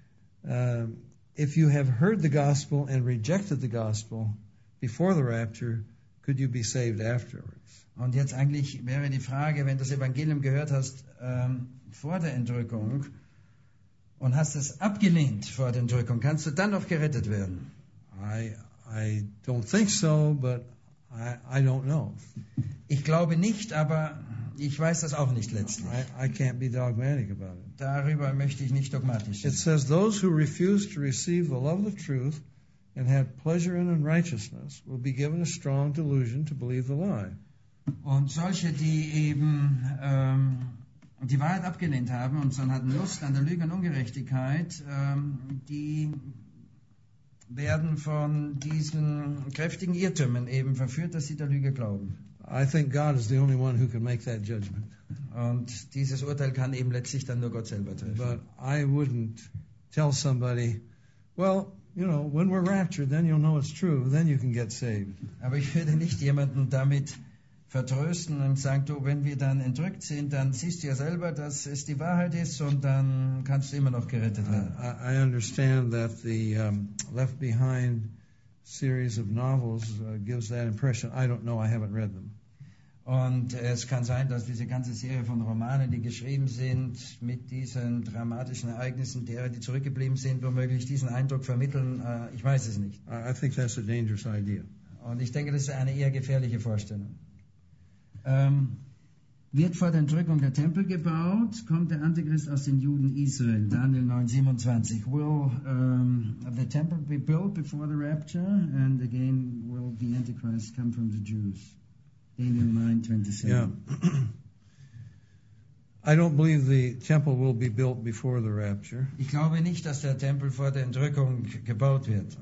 if you have heard the gospel and rejected the gospel before the rapture, could you be saved afterwards?
Und jetzt eigentlich wäre die Frage, wenn du das Evangelium gehört hast vor der Entrückung und hast es abgelehnt vor der Entrückung, kannst du dann noch gerettet werden?
I don't think so, but I don't know.
Ich glaube nicht, aber ich weiß das auch nicht letztlich.
I can't be dogmatic about it.
Darüber möchte ich nicht dogmatisch sein.
It says, those who refuse to receive the love of the truth and have pleasure in unrighteousness will be given a strong delusion to believe the lie.
Und solche, die eben die Wahrheit abgelehnt haben und sondern hatten Lust an der Lüge und Ungerechtigkeit, die werden von diesen kräftigen Irrtümern eben verführt, dass sie der Lüge glauben.
I think God is the only one who can make that judgment.
Und dieses Urteil kann eben letztlich dann nur Gott selber treffen.
But I wouldn't tell somebody, well, you know, when we're raptured, then you'll know it's true, then you can get saved.
Aber ich würde nicht jemanden damit vertrösten und sagen, du, wenn wir dann entrückt sind, dann siehst du ja selber, dass es die Wahrheit ist und dann kannst du immer noch gerettet werden.
I understand that the Left Behind series of novels gives that impression. I don't know. I haven't read them.
Und es kann sein, dass diese ganze Serie von Romanen, die geschrieben sind, mit diesen dramatischen Ereignissen derer, die zurückgeblieben sind, womöglich diesen Eindruck vermitteln. Ich weiß es nicht.
I think that's a dangerous idea.
Und ich denke, das ist eine eher gefährliche Vorstellung. Wird vor der Entrückung der Tempel gebaut, kommt der Antichrist aus den Juden Israel. Daniel 9:27. Will the temple be built before the rapture? And again, will the Antichrist come from the Jews? Daniel 9:27.
Yeah. I don't believe the temple will be built before the rapture.
Ich glaube nicht, dass der Tempel vor der Entrückung gebaut wird.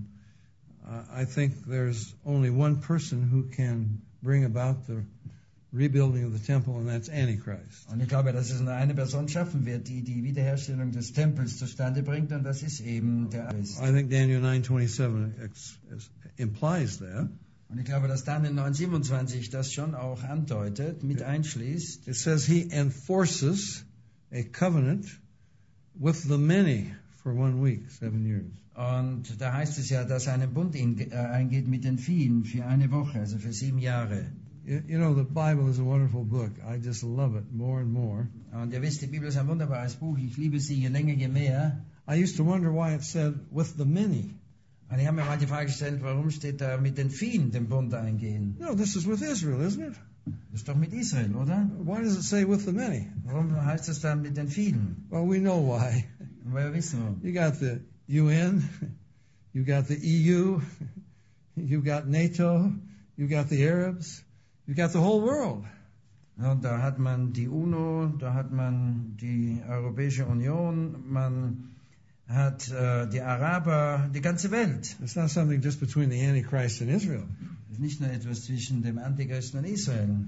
I think there's only one person who can bring about the rebuilding of the temple, and that's Antichrist.
Und ich glaube, dass es nur eine Person schaffen wird, die die Wiederherstellung des Tempels zustande bringt, und das ist eben der Antichrist.
I think Daniel 9:27 implies that.
Und ich glaube, dass Daniel 9:27 das schon auch andeutet, mit einschließt.
It says he enforces a covenant with the many for 1 week, 7 years.
Und da heißt es ja, dass er einen Bund eingeht mit den vielen für eine Woche, also für 7 Jahre.
You know, the Bible is a wonderful book. I just love it more and more.
Und ihr wisst, die Bibel ist ein wunderbares Buch. Ich liebe sie je länger, je mehr.
I used to wonder why it said with the many.
Und ich habe mir mal die Frage gestellt, warum steht da mit den vielen den Bund eingehen?
No, this is with Israel, isn't it?
Das ist doch mit Israel, oder?
Why does it say with the many?
Warum heißt es dann mit den vielen?
Well, we know why.
Weil wir wissen warum.
You got the UN, you got the EU, you got NATO, you got the Arabs, you got the whole world.
Und da hat man die UNO, da hat man die Europäische Union, man hat die Araber, die ganze Welt.
It's not something just between the Antichrist and Israel.
Es ist nicht nur etwas zwischen dem Antichristen und Israel.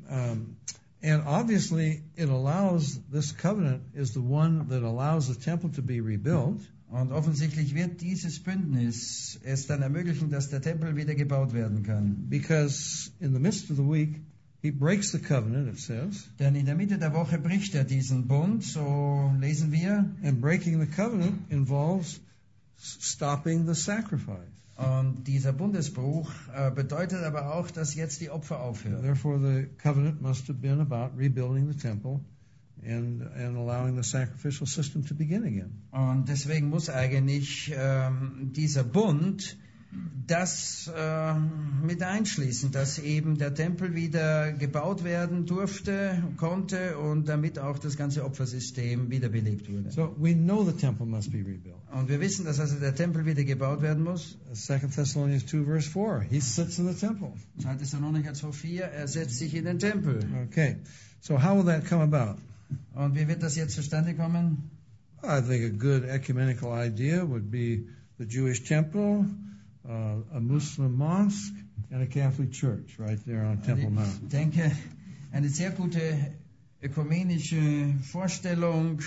And obviously it allows, this covenant is the one that allows the temple to be rebuilt.
Und offensichtlich wird dieses Bündnis es dann ermöglichen, dass der Tempel wieder gebaut werden kann.
Because in the midst of the week, he breaks the covenant, it says.
Denn in der Mitte der Woche bricht er diesen Bund, so lesen wir.
And breaking the covenant involves stopping the sacrifice.
Und dieser Bundesbruch bedeutet aber auch, dass jetzt die Opfer aufhören.
Therefore the covenant must have been about rebuilding the temple and allowing the sacrificial system to begin again.
Und deswegen muss eigentlich dieser Bund das mit einschließen, dass eben der Tempel wieder gebaut werden durfte, konnte und damit auch das ganze Opfersystem wiederbelebt wurde.
So we know the temple must be rebuilt.
Und wir wissen, dass also der Tempel wieder gebaut werden muss.
2 Thessalonians 2 verse 4, he sits in the temple.
2. Thessalonicher 2,4, er setzt sich in den Tempel.
Okay, so how will that come about?
Und wie wird das jetzt zustande kommen?
I think a good ecumenical idea would be the Jewish temple, a Muslim mosque, and a Catholic church right there on Temple Mount.
Ich denke, eine sehr gute ökumenische Vorstellung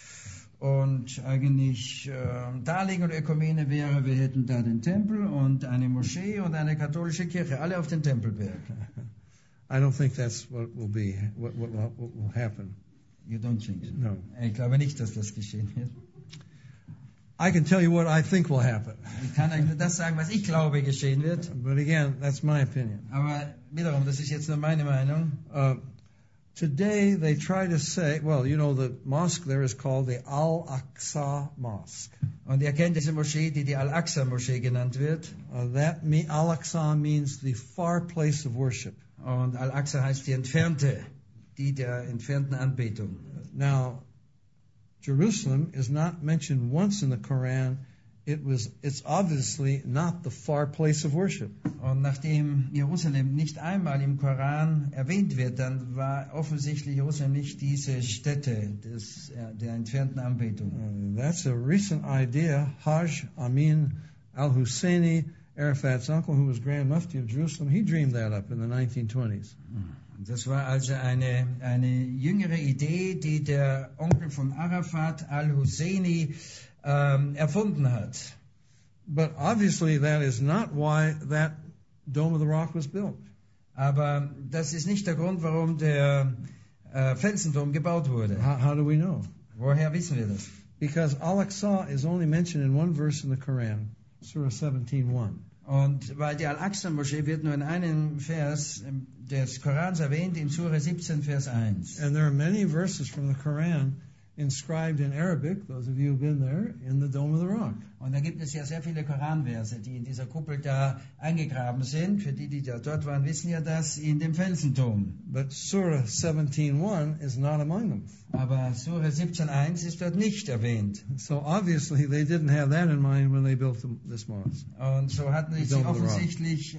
und eigentlich Darlegung der Ökumene wäre, wir hätten da den Tempel und eine Moschee und eine katholische Kirche, alle auf den Tempelberg.
I don't think that's what will happen.
You don't think so?
No.
Ich glaube nicht, dass das geschehen wird.
I can tell you what I think will happen.
Ich kann euch nur das sagen, was ich glaube geschehen wird.
But again, that's my opinion.
Aber wiederum, das ist jetzt nur meine Meinung.
Today they try to say, well, you know, the mosque there is called the Al-Aqsa Mosque.
Und ihr kennt diese Moschee, die Al-Aqsa-Moschee genannt wird.
Al-Aqsa means the far place of worship.
Und Al-Aqsa heißt die der entfernten Anbetung.
Now, Jerusalem is not mentioned once in the Quran. It's obviously not the far place of worship.
Und nachdem Jerusalem nicht einmal im Koran erwähnt wird, dann war offensichtlich Jerusalem nicht diese Stätte der entfernten Anbetung.
That's a recent idea. Haj Amin al-Husseini, Arafat's uncle, who was Grand Mufti of Jerusalem, he dreamed that up in the 1920s.
Das war also eine jüngere Idee, die der Onkel von Arafat, al-Husseini, erfunden hat.
But obviously that is not why that Dome of the Rock was built.
Aber das ist nicht der Grund, warum der Felsendom gebaut wurde.
How do we know?
Woher wissen wir das?
Because Al-Aqsa is only mentioned in one verse in the Quran, Surah 17:1.
Und weil die Al-Aqsa-Moschee wird nur in einem Vers des Korans erwähnt, in Sura 17, Vers 1.
And there are many verses from the Quran inscribed in Arabic, those of you who've been there, in the Dome of the Rock.
Und da gibt es ja sehr viele Koranverse, die in dieser Kuppel da eingegraben sind. Für die, die da dort waren, wissen ja das, in dem Felsenturm.
But Surah 17:1 is not among them.
Aber Sura 17.1 ist dort nicht erwähnt.
So obviously they didn't have that in mind when they built this mosque.
Und so hatten sie offensichtlich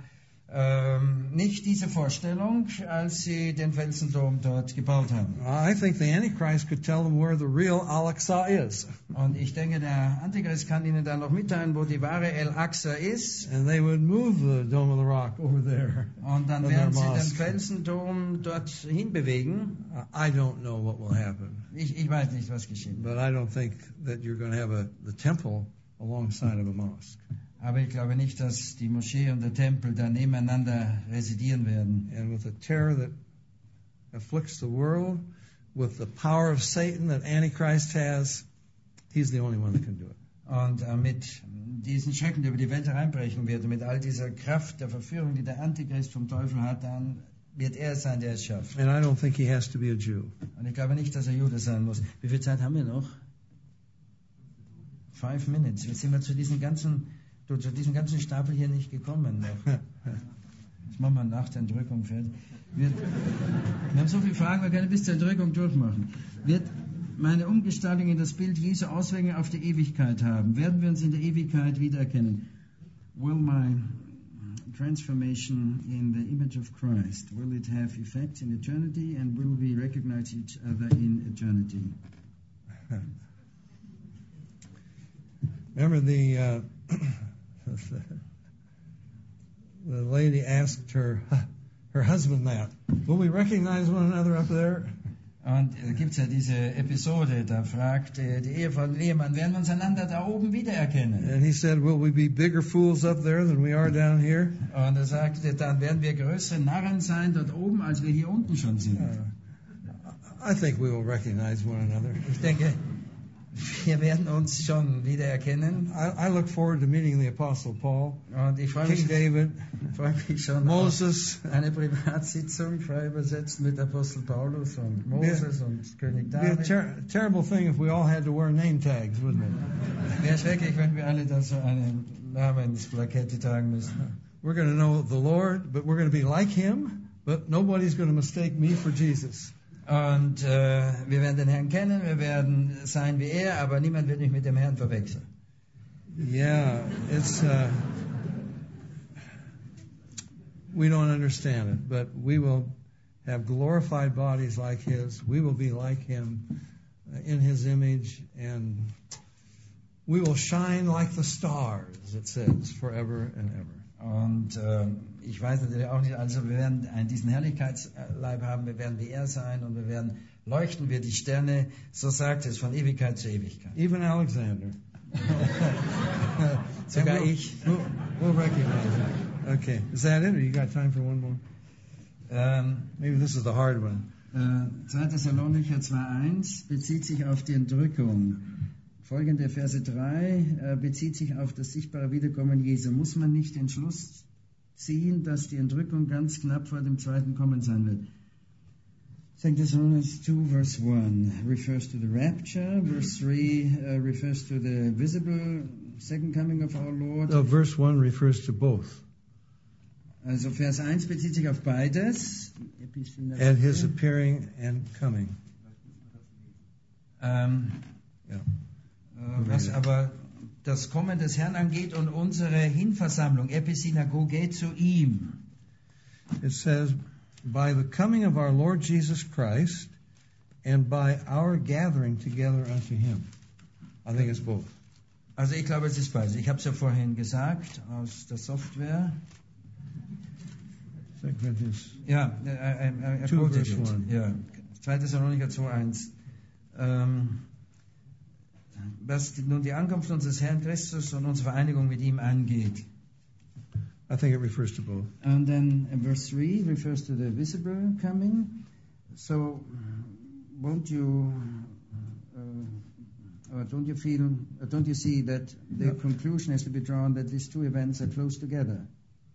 nicht diese Vorstellung, als sie den Felsenturm dort gebaut haben.
I think the Antichrist could tell them where the real Al-Aqsa is.
Und ich denke, der Antichrist kann ihnen dann noch mitteilen, wo die wahre Al-Aqsa ist.
And they would move the Dome of the Rock over there.
Und dann werden sie den Felsenturm dorthin bewegen.
I don't know what will happen.
Ich weiß nicht, was geschehen.
But I don't think that you're going to have the temple alongside of a mosque.
Aber ich glaube nicht, dass die Moschee und der Tempel da nebeneinander residieren werden.
And with the terror that afflicts the world, with the power of Satan that Antichrist has, he's the only one that can do it.
Und mit diesen Schrecken, der über die Welt hereinbrechen wird, und mit all dieser Kraft der Verführung, die der Antichrist vom Teufel hat, dann wird er sein, der es schafft.
And I don't think he has to be a Jew.
Und ich glaube nicht, dass er Jude sein muss. Wie viel Zeit haben wir noch? 5 Minuten. Jetzt sind wir zu diesem ganzen Stapel hier nicht gekommen. Das machen wir nach der Entrückung fertig. Wir haben so viele Fragen, wir können bis zur Entrückung durchmachen. Wird meine Umgestaltung in das Bild Jesu Auswirkungen auf die Ewigkeit haben? Werden wir uns in der Ewigkeit wiedererkennen? Will my transformation in the image of Christ, will it have effect in eternity, and will we recognize each other in eternity?
Remember the lady asked her husband that. Will we recognize one another up there?
Und da gibt es ja diese Episode, da fragt die Ehefrau den Ehemann, werden wir uns einander da oben wiedererkennen?
And he said, will we be bigger fools up there than we are down here?
Und er sagte, dann werden wir größere Narren sein dort oben, als wir hier unten schon sind.
I think we will recognize one another.
Ich denke, wir werden uns schon wiedererkennen.
I look forward to meeting the Apostle Paul,
Und ich freue
King David,
mich schon
Moses.
auf eine Privatsitzung, frei übersetzt mit Apostel Paulus und Moses und König David.
It'd be a terrible thing if we all had to wear name tags, wouldn't it?
Wäre schrecklich, wenn wir alle da so eine Namensplakette tragen müssen.
We're going to know the Lord, but we're going to be like Him, but nobody's going to mistake me for Jesus.
Und wir werden den Herrn kennen, wir werden sein wie er, aber niemand wird mich mit dem Herrn verwechseln.
Yeah, it's we don't understand it, but we will have glorified bodies like His. We will be like Him in His image, and we will shine like the stars, it says, forever and ever.
Und ich weiß natürlich auch nicht, also wir werden diesen Herrlichkeitsleib haben, wir werden wie er sein und wir werden leuchten wie die Sterne, so sagt es, von Ewigkeit zu Ewigkeit.
Even Alexander.
Sogar ich.
We'll recognize it. Okay, is that it, or you got time for one more? Maybe this is the hard one.
2. Thessalonicher 2,1 bezieht sich auf die Entrückung. Folgende Verse 3 bezieht sich auf das sichtbare Wiederkommen Jesu. Muss man nicht den Schluss ziehen, dass die Entrückung ganz knapp vor dem zweiten Kommen sein wird? 2 Thessalonians 2 verse 1 refers to the rapture. Verse 3 refers to the visible second coming of our Lord.
Verse 1 refers to both.
Also Vers 1 bezieht sich auf beides.
And His appearing and coming.
Yeah. Was aber das Kommen des Herrn angeht und unsere Hinversammlung, Episinagoge, zu ihm.
It says, by the coming of our Lord Jesus Christ and by our gathering together unto Him. I think it's both.
Also ich glaube, es ist beides. Ich habe es ja vorhin gesagt, aus der Software. Ja, er
2 verse 1.
Ja, 2. Thessalonicher 2,1. Was nun die Ankunft unseres Herrn Christus und unsere Vereinigung mit ihm angeht.
I think it refers to both.
And then verse 3 refers to the visible coming. So, won't you don't you see that the conclusion has to be drawn that these two events are close together?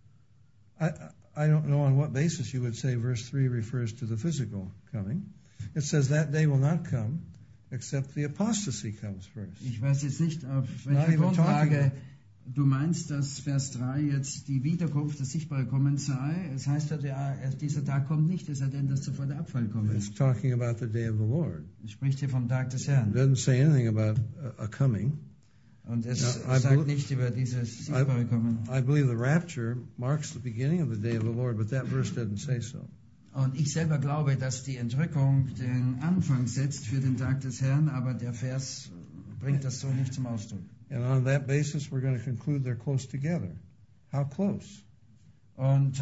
I don't know on what basis you would say verse 3 refers to the physical coming. It says that day will not come except the apostasy comes first.
Ich weiß jetzt nicht, auf welcher Grundlage du meinst, dass Vers 3 jetzt die Wiederkunft, das sichtbare Kommen sei. Es heißt ja, dieser Tag kommt nicht, es sei denn, dass zuvor der Abfall kommt.
It's talking about the day of the Lord.
Es spricht hier vom Tag des
It
Herrn.
doesn't say anything about a coming.
Und es sagt nicht über dieses sichtbare Kommen.
I believe the rapture marks the beginning of the day of the Lord, but that verse doesn't say so.
Und ich selber glaube, dass die Entrückung den Anfang setzt für den Tag des Herrn, aber der Vers bringt das so nicht zum Ausdruck.
And on that basis, we're going to conclude they're close together. How close?
Und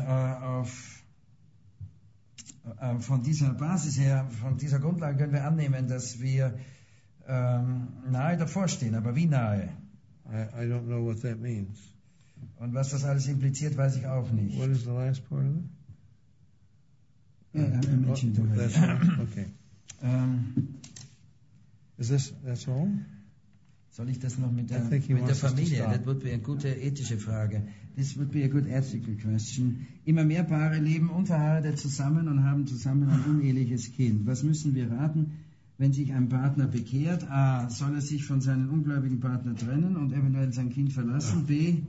von dieser Basis her, von dieser Grundlage können wir annehmen, dass wir nahe davor stehen. Aber wie nahe?
I don't know what that means.
Und was das alles impliziert, weiß ich auch nicht.
What is the last part of it?
I mentioned it already.
That's right. Okay. That's all?
Soll ich das noch mit der
I think he wants us to
Familie?
stop.
Das wird eine gute ethische Frage. This would be a good ethical question. Immer mehr Paare leben unverheiratet zusammen und haben zusammen ein uneheliches Kind. Was müssen wir raten, wenn sich ein Partner bekehrt? A. Soll er sich von seinem ungläubigen Partner trennen und eventuell sein Kind verlassen? B.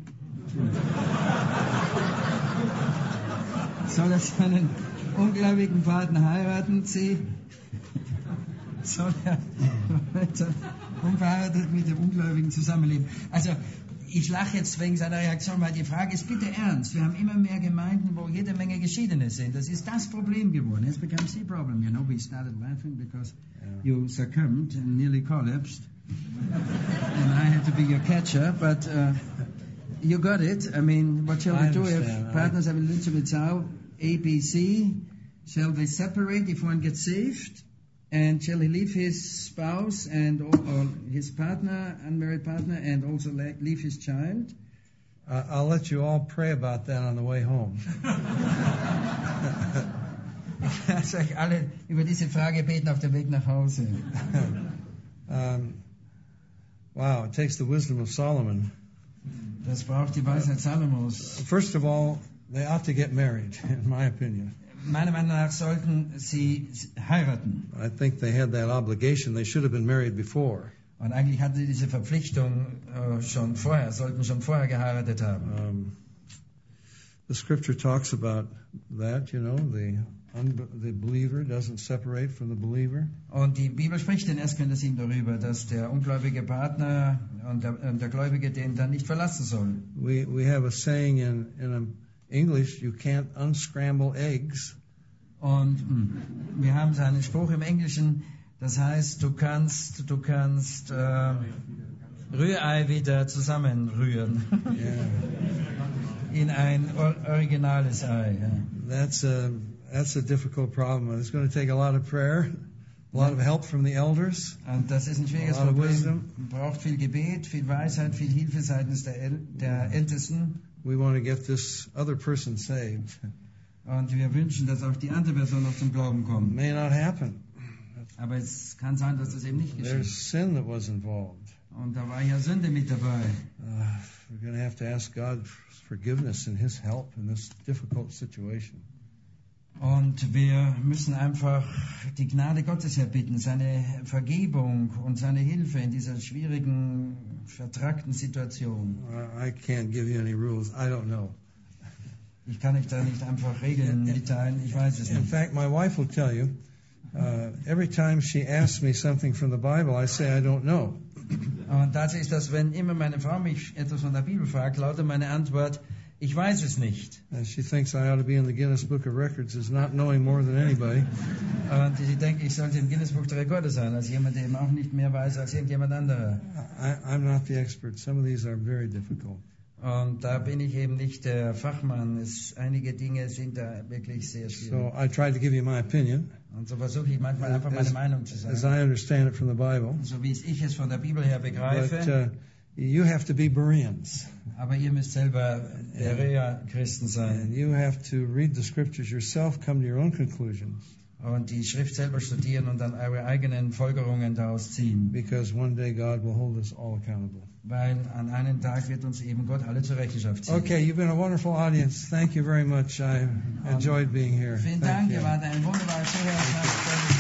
Soll er seinen ungläubigen Partner heiraten? C. Soll er weiter unverheiratet mit dem Ungläubigen zusammenleben? Also, ich lache jetzt wegen seiner Reaktion, weil die Frage ist bitte ernst. Wir haben immer mehr Gemeinden, wo jede Menge Geschiedene sind. Das ist das Problem geworden. It's become the problem. You know, we started laughing because you succumbed and nearly collapsed. And I had to be your catcher, but you got it. I mean, what shall we do if partners have a legitimate child? A, B, C. Shall they separate if one gets saved? And shall he leave his spouse and or his partner, unmarried partner, and also leave his child?
I'll let you all pray about that on the way home.
Ich lasse euch alle über diese Frage beten auf dem Weg nach Hause.
Wow, it takes the wisdom of Solomon.
Das braucht die Weisheit Salomos.
First of all, they ought to get married, in my opinion.
Meiner Meinung nach sollten sie heiraten.
I think they had that obligation. They should have been married before.
Und eigentlich hatten sie diese Verpflichtung sollten schon vorher geheiratet haben.
The scripture talks about that, you know, the believer doesn't separate from the believer.
Und die Bibel spricht in 1. Korinther 7 darüber, dass der ungläubige Partner und der Gläubige den dann nicht verlassen soll.
We have a saying in English, you can't unscramble eggs.
Und wir haben so einen Spruch im Englischen, das heißt, du kannst Rührei wieder zusammenrühren. In ein originales Ei.
That's a difficult problem. It's going to take a lot of prayer, a lot of help from the elders.
Und das ist ein schwieriges Problem. Man braucht viel Gebet, viel Weisheit, viel Hilfe seitens der Ältesten.
We want to get this other person saved.
Und wir wünschen, dass auch die andere Person noch zum Glauben kommt.
May not happen.
Aber es kann sein, dass das eben nicht geschieht.
There's sin that was involved.
Und da war ja Sünde mit dabei.
We're going to have to ask God for forgiveness and His help in this difficult situation.
Und wir müssen einfach die Gnade Gottes erbitten, seine Vergebung und seine Hilfe in dieser schwierigen, vertrackten Situation.
I can't give you any rules. I don't know.
Ich kann euch da nicht einfach Regeln mitteilen. Ich weiß es nicht.
In fact, my wife will tell you, every time she asks me something from the Bible, I say I don't know.
Und tatsächlich ist das, wenn immer meine Frau mich etwas von der Bibel fragt, lautet meine Antwort, ich weiß es nicht.
She thinks I ought to be in the Guinness Book of Records as not knowing more than anybody.
Und sie denkt, ich sollte im Guinness Buch der Rekorde sein, als jemand, der eben auch nicht mehr weiß als irgendjemand anderer.
I'm not the expert. Some of these are very difficult.
Und da bin ich eben nicht der Fachmann. Einige Dinge sind da wirklich sehr schwierig.
So I try to give you my opinion.
Und so versuche ich manchmal einfach meine Meinung zu sagen.
As I understand it from the Bible.
So wie ich es von der Bibel her begreife.
But you have to be Bereans.
Aber ihr müsst selber Berea-Christen sein.
And you have to read the scriptures yourself, come to your own conclusions.
und die Schrift selber studieren und dann eure eigenen Folgerungen daraus ziehen.
Because one day God will hold us all accountable.
Weil an einem Tag wird uns eben Gott alle zur Rechenschaft ziehen.
Okay, you've been a wonderful audience. Thank you very much. I enjoyed being here.
Vielen
Thank
Dank,
you.
ihr wart ein wunderbarer Zuhörer.